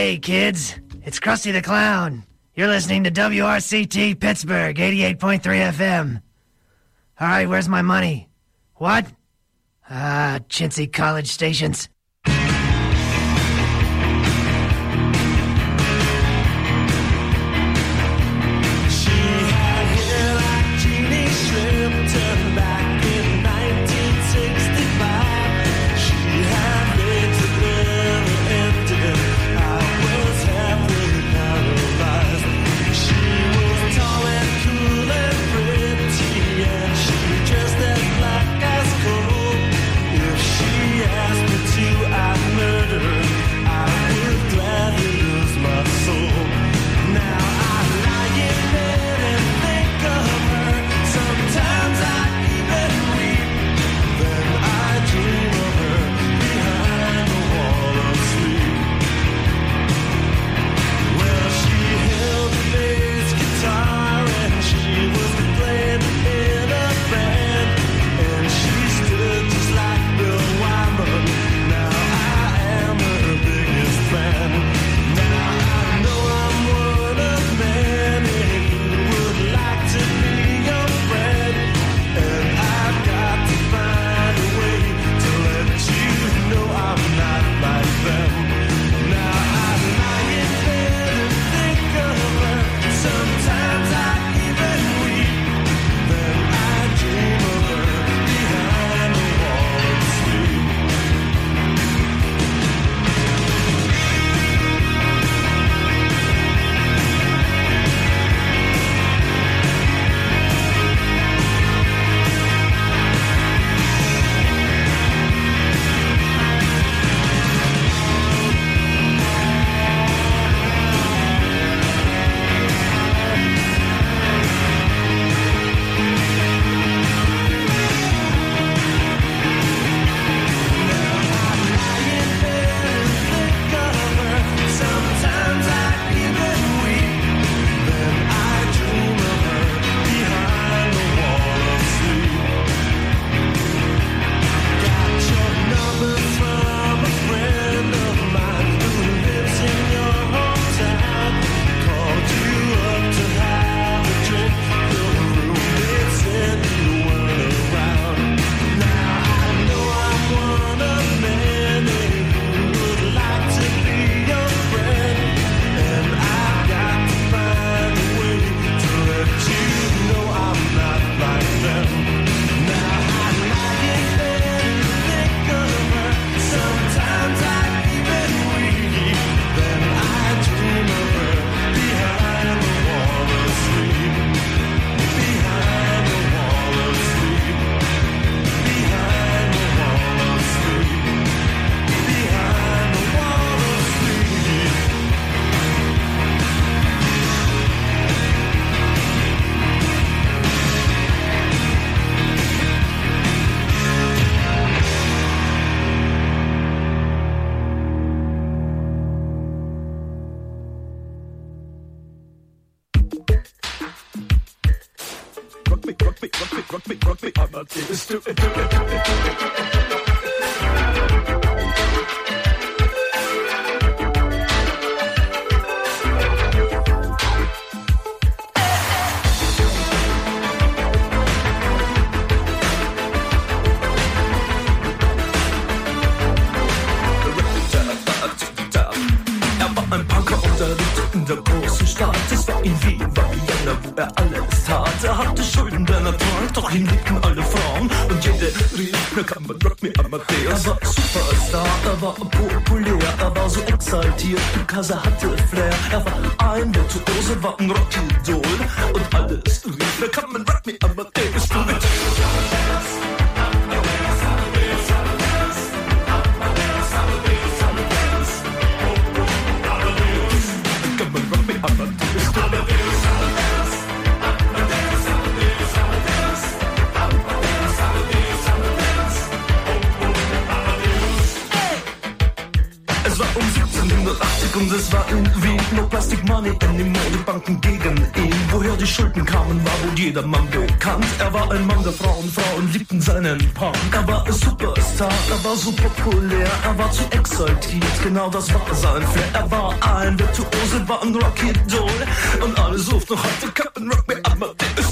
Hey, kids. It's Krusty the Clown. You're listening to WRCT Pittsburgh, 88.3 FM. All right, where's my money? What? Chintzy college stations. Er hatte Flair, er war ein Virtuose, war ein Rockidol und alles rief, now come and rock me, Amadeus, du mit. Come and rock me, Amadeus, Es war 1780 und es war in Wien, no Plastik Plastic Money in den Modebanken gegen ihn. Woher die Schulden kamen, war wohl jedermann bekannt. Er war ein Mann der Frauen, Frauen liebten seinen Punk. Er war ein Superstar, er war so populär, er war zu exaltiert, genau das war sein Flair. Er war ein Virtuose, war ein Rocky-Doll und alle suchten noch heute Captain Rock Me Amadeus.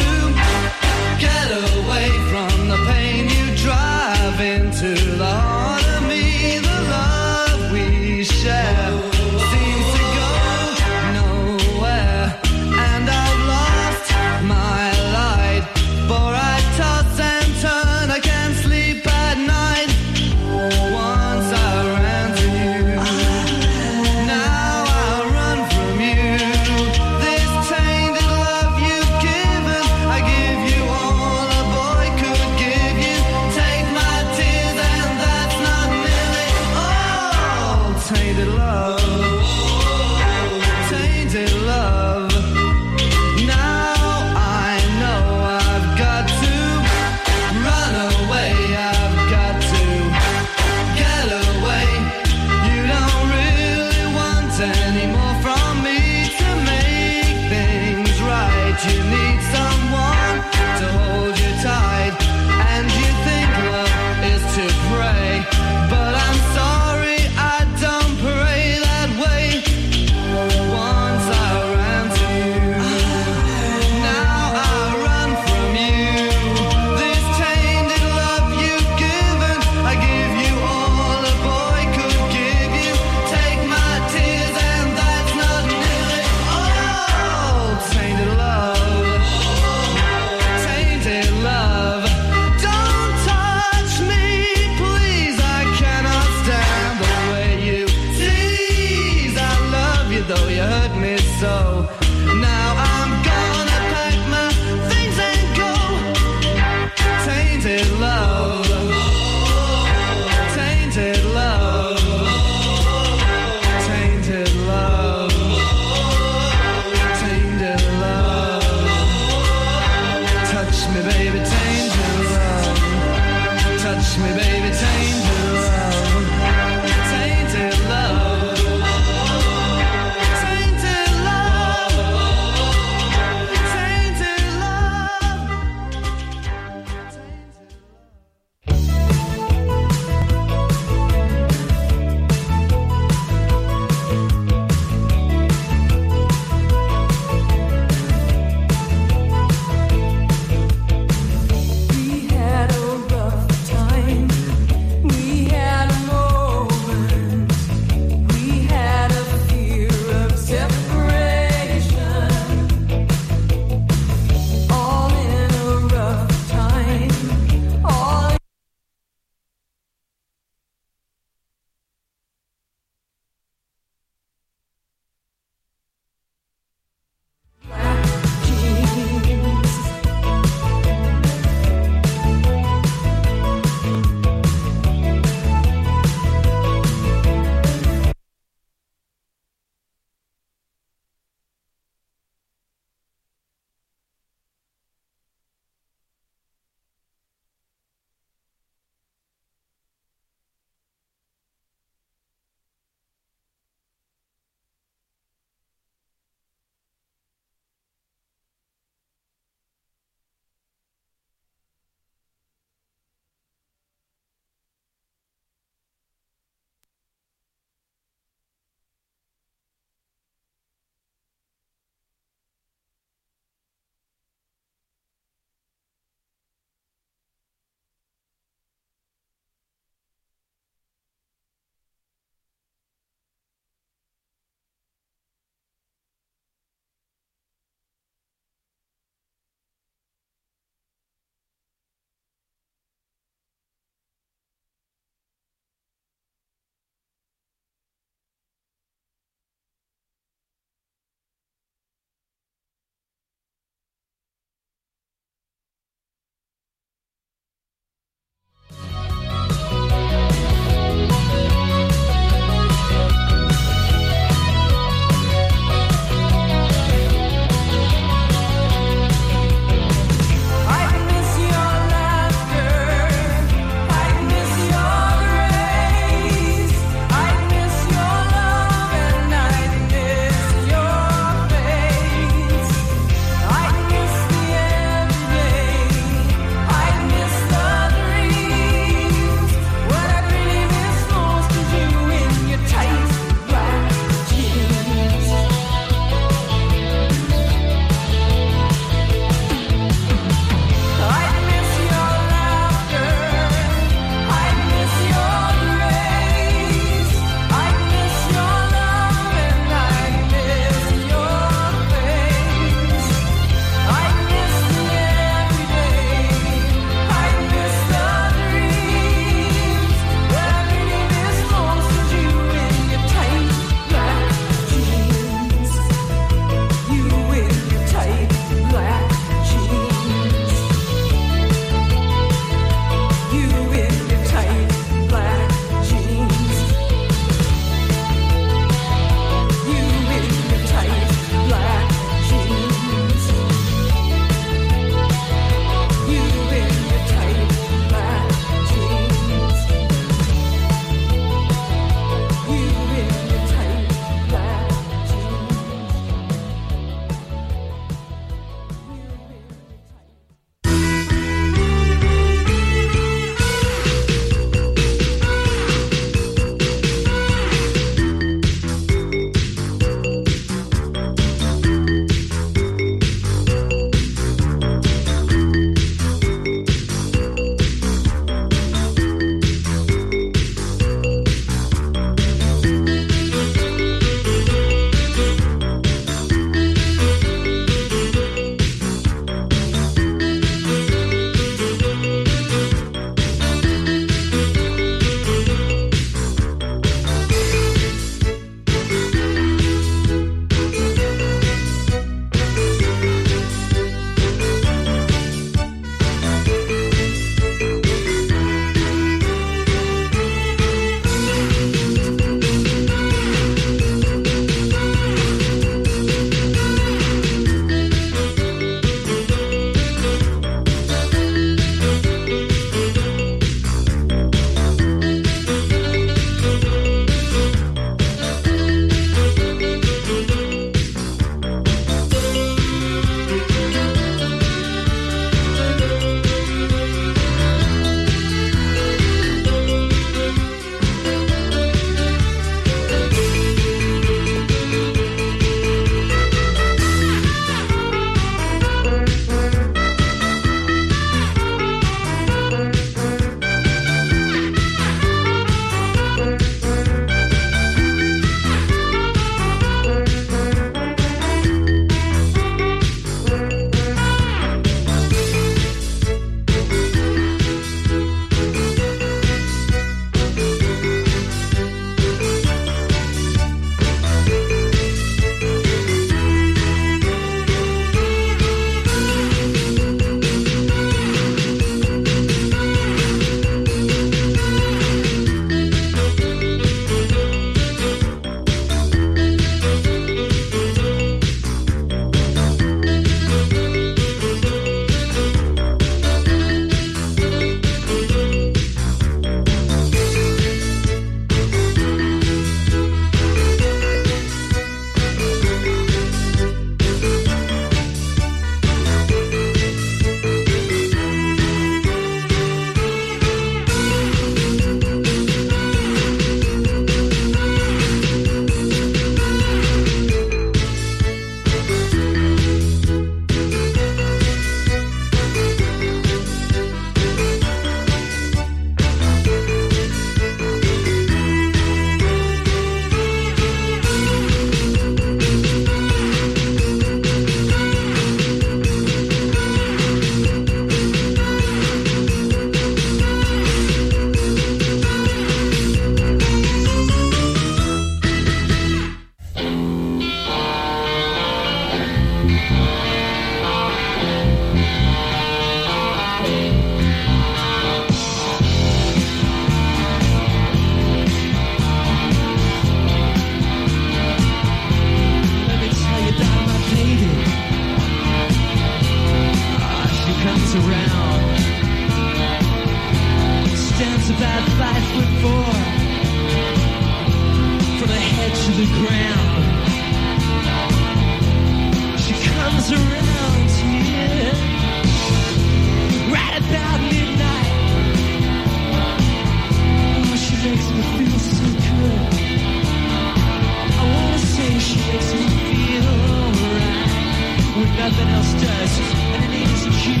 when nothing else does, and it needs a key.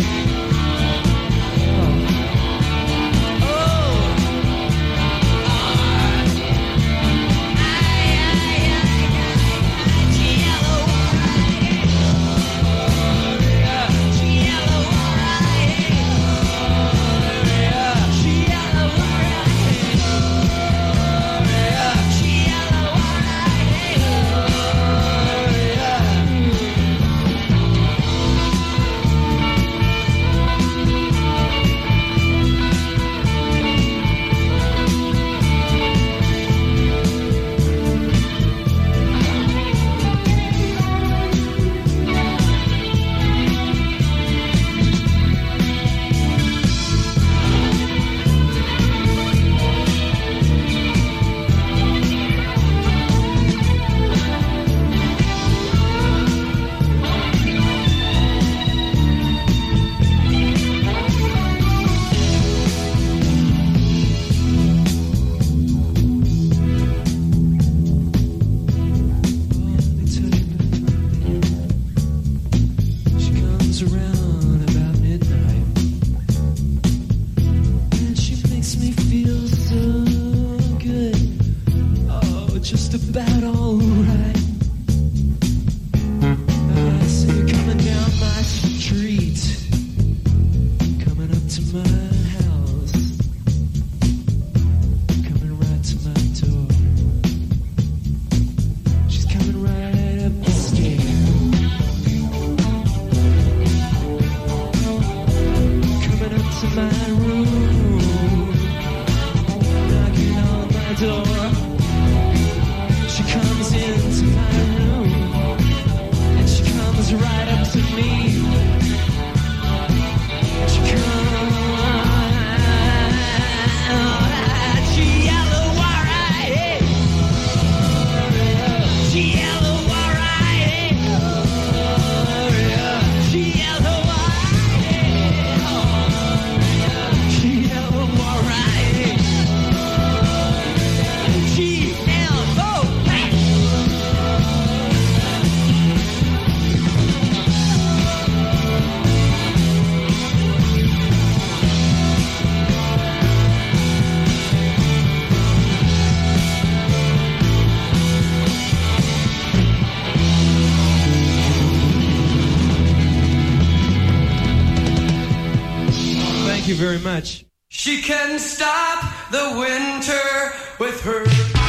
Very much. She can stop the winter with her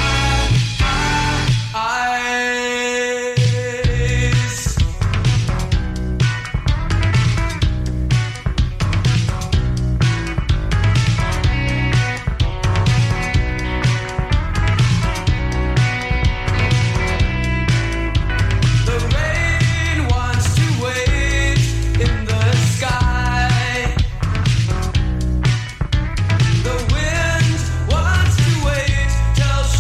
eyes. The rain wants to wait in the sky. The wind wants to wait till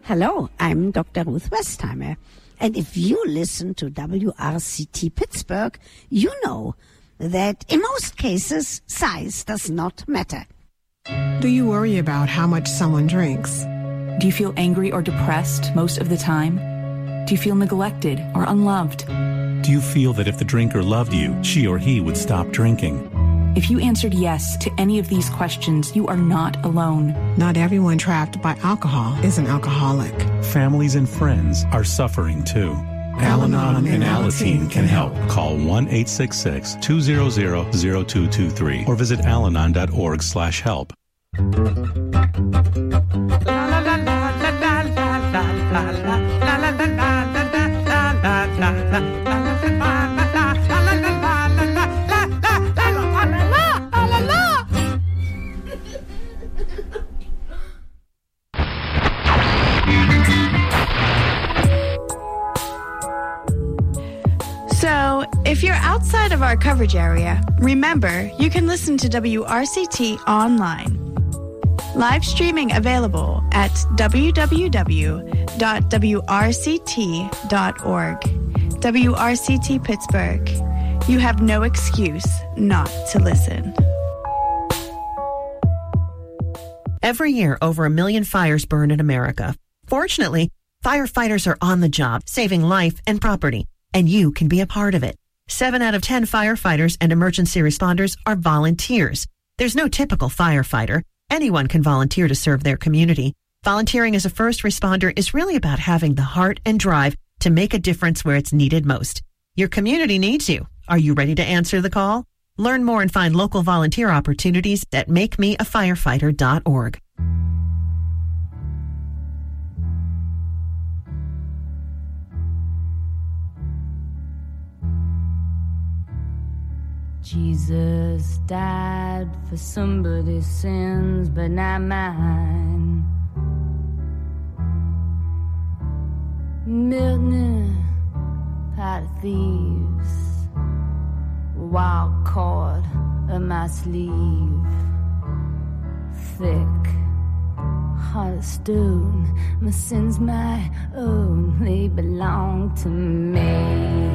Hello, I'm Dr. Ruth Westheimer. And if you listen to WRCT Pittsburgh, you know that in most cases, size does not matter. Do you worry about how much someone drinks? Do you feel angry or depressed most of the time? Do you feel neglected or unloved? Do you feel that if the drinker loved you, she or he would stop drinking? If you answered yes to any of these questions, you are not alone. Not everyone trapped by alcohol is an alcoholic. Families and friends are suffering too. Al-Anon and Alateen can help. Call 1-866-200-0223 or visit alanon.org/help. So, if you're outside of our coverage area, remember you can listen to WRCT online. Live streaming available at www.wrct.org. WRCT Pittsburgh. You have no excuse not to listen. Every year, over 1 million fires burn in America. Fortunately, firefighters are on the job, saving life and property, and you can be a part of it. 7 out of 10 firefighters and emergency responders are volunteers. There's no typical firefighter. Anyone can volunteer to serve their community. Volunteering as a first responder is really about having the heart and drive to make a difference where it's needed most. Your community needs you. Are you ready to answer the call? Learn more and find local volunteer opportunities at makemeafirefighter.org. Jesus died for somebody's sins, but not mine. Milton, pot of thieves, wild cord of my sleeve, thick heart of stone. My sins my own, they belong to me.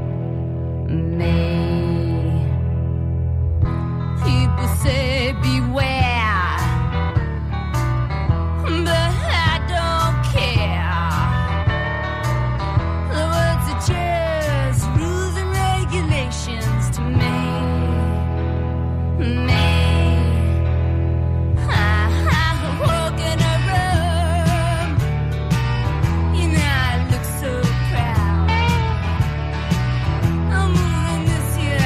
People say beware, but I don't care. The words are just rules and regulations to me. I walk in a room, you know I look so proud. I'm moving this year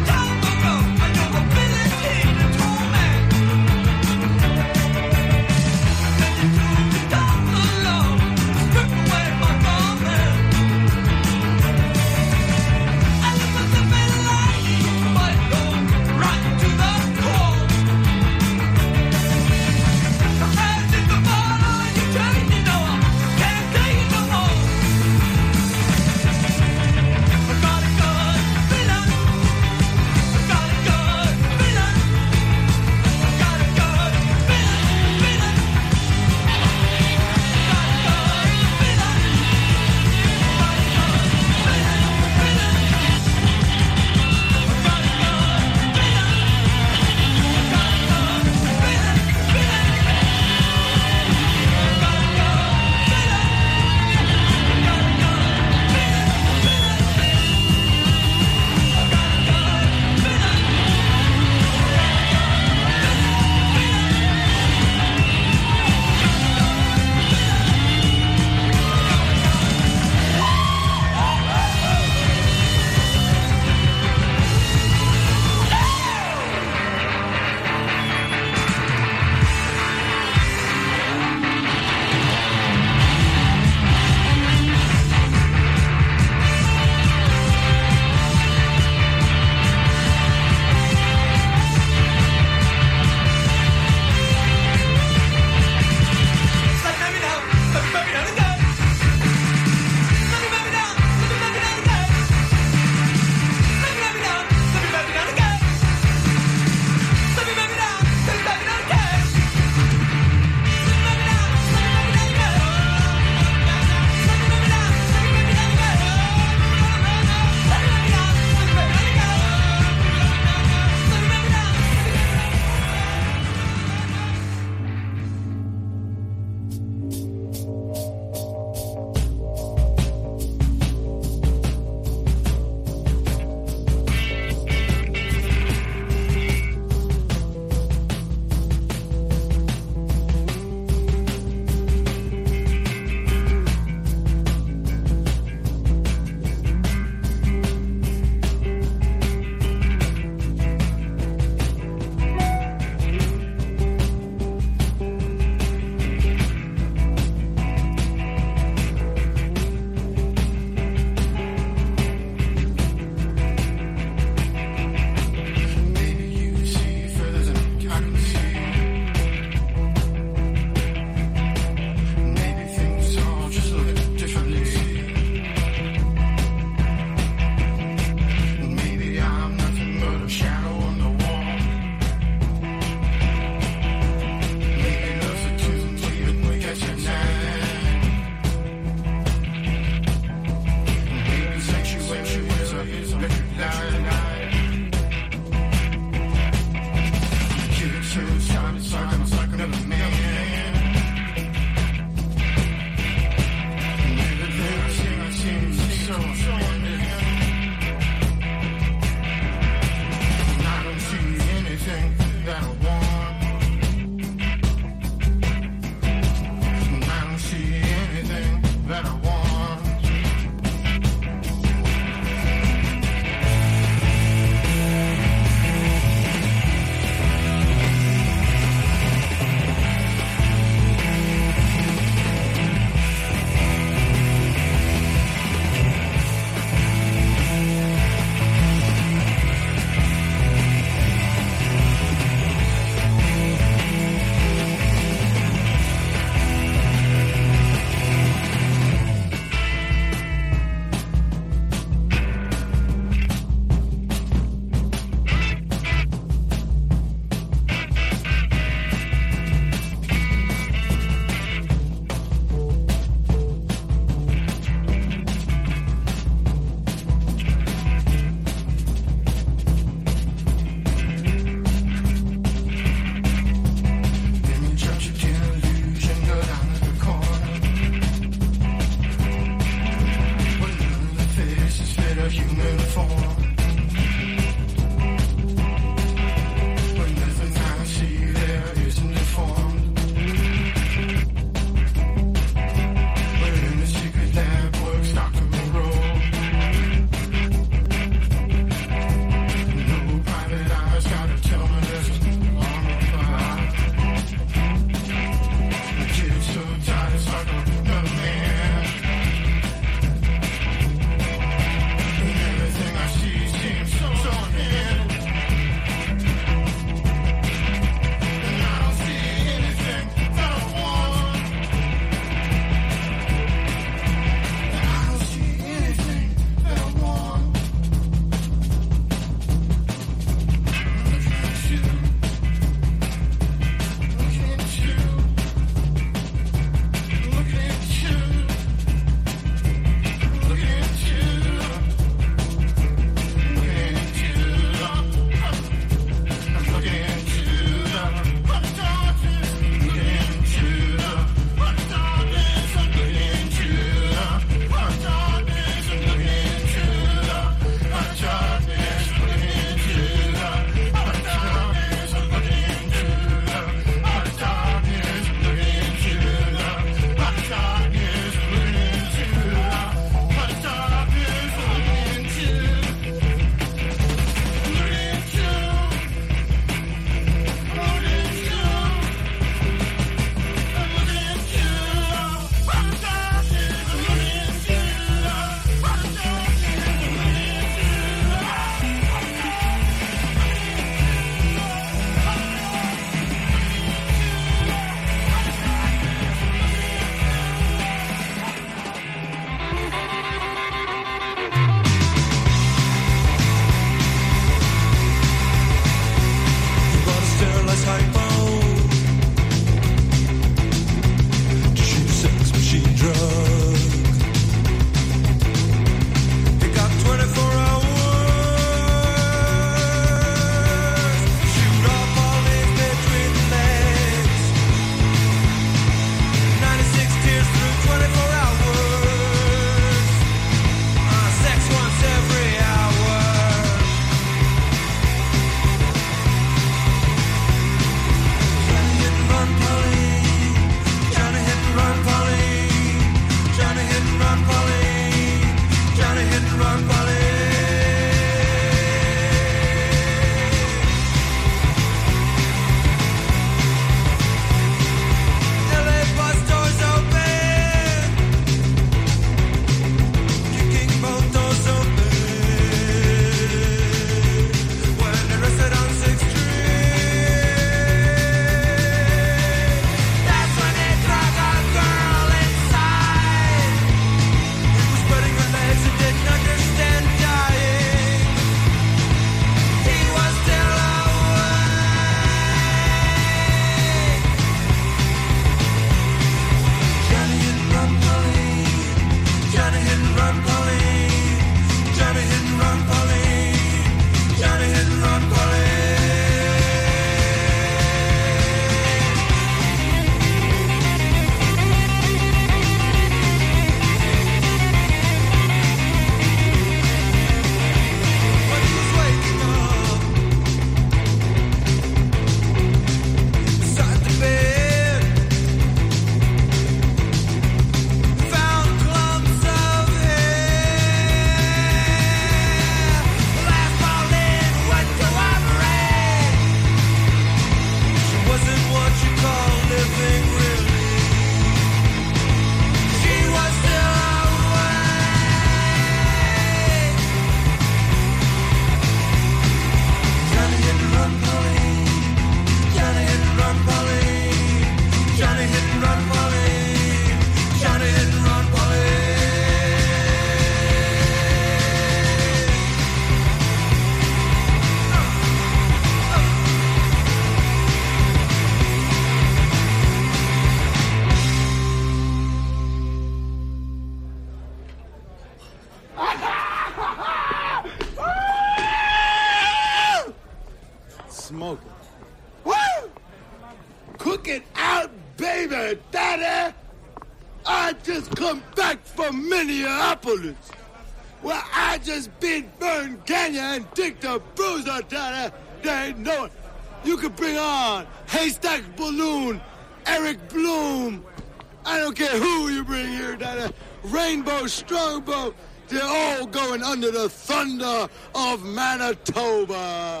Looking out, baby, daddy. I just come back from Minneapolis. Well, I just beat Vern Gagne and Dick the Bruiser, daddy. They ain't know it. You can bring on Haystack Balloon, Eric Bloom. I don't care who you bring here, daddy. Rainbow Strongbow. They're all going under the thunder of Manitoba.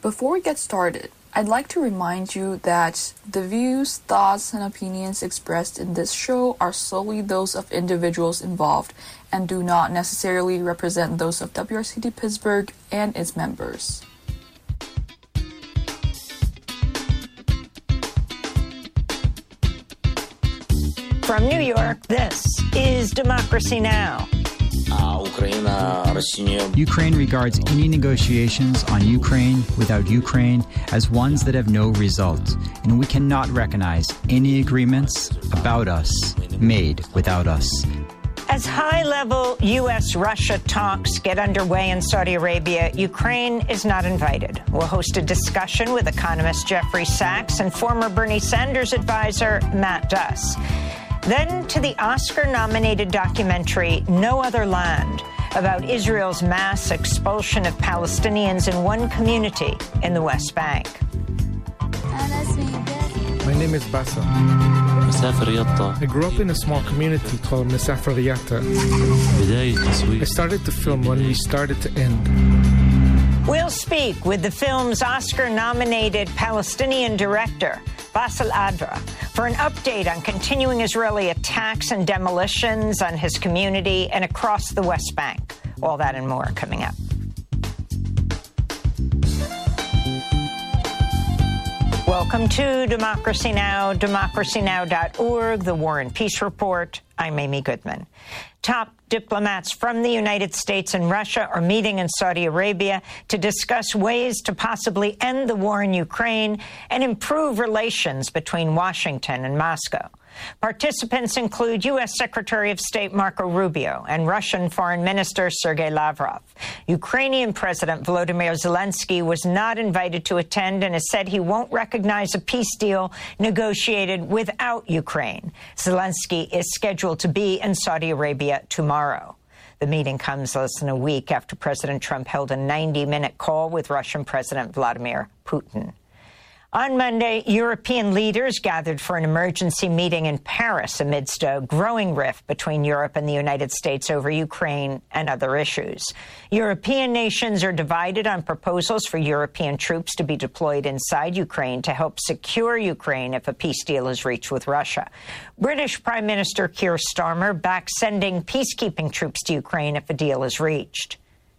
Before we get started, I'd like to remind you that the views, thoughts, and opinions expressed in this show are solely those of individuals involved and do not necessarily represent those of WRCT Pittsburgh and its members. From New York, this is Democracy Now! Ukraine regards any negotiations on Ukraine without Ukraine as ones that have no result, and we cannot recognize any agreements about us made without us. As high-level U.S.-Russia talks get underway in Saudi Arabia, Ukraine is not invited. We'll host a discussion with economist Jeffrey Sachs and former Bernie Sanders advisor Matt Duss. Then to the Oscar-nominated documentary No Other Land, about Israel's mass expulsion of Palestinians in one community in the West Bank. My name is Bassa. I grew up in a small community called Masafer Yatta. I started to film when we started to end. We'll speak with the film's Oscar-nominated Palestinian director, Bassel Adra, for an update on continuing Israeli attacks and demolitions on his community and across the West Bank. All that and more coming up. Welcome to Democracy Now!, democracynow.org, the War and Peace Report. I'm Amy Goodman. Top diplomats from the United States and Russia are meeting in Saudi Arabia to discuss ways to possibly end the war in Ukraine and improve relations between Washington and Moscow. Participants include U.S. Secretary of State Marco Rubio and Russian Foreign Minister Sergei Lavrov. Ukrainian President Volodymyr Zelensky was not invited to attend and has said he won't recognize a peace deal negotiated without Ukraine. Zelensky is scheduled to be in Saudi Arabia tomorrow. The meeting comes less than a week after President Trump held a 90-minute call with Russian President Vladimir Putin. On Monday, European leaders gathered for an emergency meeting in Paris amidst a growing rift between Europe and the United States over Ukraine and other issues. European nations are divided on proposals for European troops to be deployed inside Ukraine to help secure Ukraine if a peace deal is reached with Russia. British Prime Minister Keir Starmer backs sending peacekeeping troops to Ukraine if a deal is reached.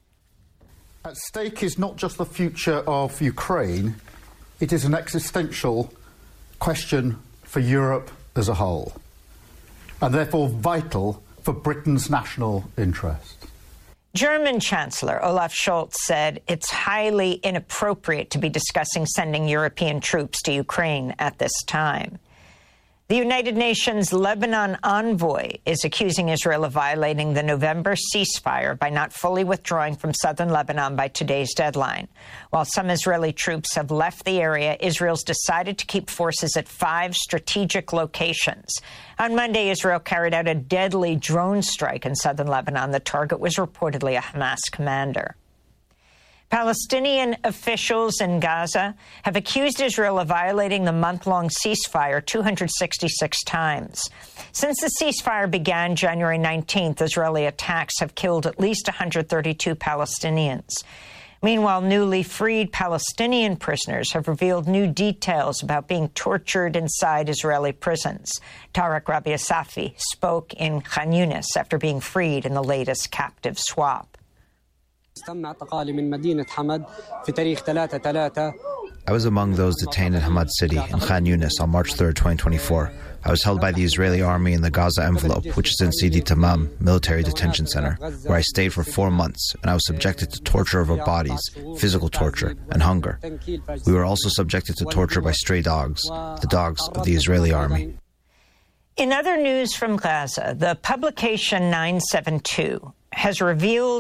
At stake is not just the future of Ukraine. It is an existential question for Europe as a whole, and therefore vital for Britain's national interest. German Chancellor Olaf Scholz said it's highly inappropriate to be discussing sending European troops to Ukraine at this time. The United Nations Lebanon envoy is accusing Israel of violating the November ceasefire by not fully withdrawing from southern Lebanon by today's deadline. While some Israeli troops have left the area, Israel's decided to keep forces at 5 strategic locations. On Monday, Israel carried out a deadly drone strike in southern Lebanon. The target was reportedly a Hamas commander. Palestinian officials in Gaza have accused Israel of violating the month-long ceasefire 266 times. Since the ceasefire began January 19th, Israeli attacks have killed at least 132 Palestinians. Meanwhile, newly freed Palestinian prisoners have revealed new details about being tortured inside Israeli prisons. Tarek Rabia Safi spoke in Khan Yunis after being freed in the latest captive swap. I was among those detained in Hamad City in Khan Yunis on March 3, 2024. I was held by the Israeli army in the Gaza envelope, which is in Sidi Tamam military detention center, where I stayed for 4 months, and I was subjected to torture of our bodies, physical torture, and hunger. We were also subjected to torture by stray dogs, the dogs of the Israeli army. In other news from Gaza, the publication 972 has revealed